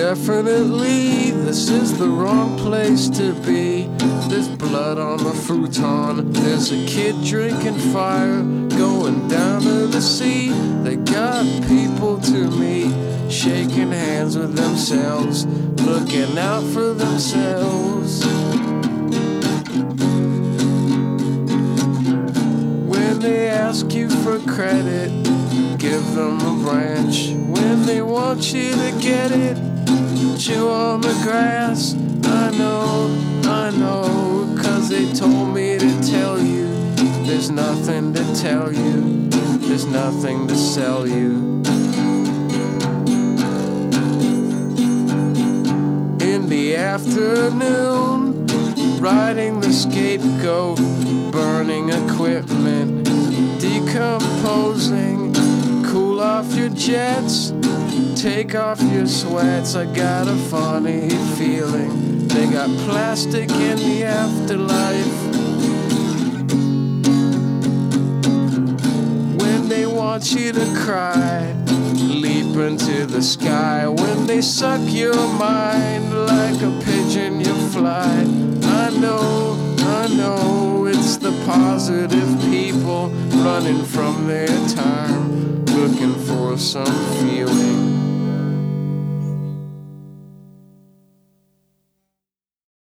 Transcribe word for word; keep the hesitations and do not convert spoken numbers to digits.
definitely this is the wrong place to be. There's blood on the futon, there's a kid drinking fire, going down to the sea. They got people to meet, shaking hands with themselves, looking out for themselves. When they ask you for credit, give them a branch. When they want you to get it, chew on the grass. I know, I know, 'cause they told me to tell you. There's nothing to tell you, there's nothing to sell you. In the afternoon, riding the scapegoat, burning equipment, decomposing. Cool off your jets, take off your sweats. I got a funny feeling they got plastic in the afterlife. When they want you to cry, leap into the sky. When they suck your mind like a pigeon you fly. I know, I know, it's the positive people running from their time, looking for some feeling.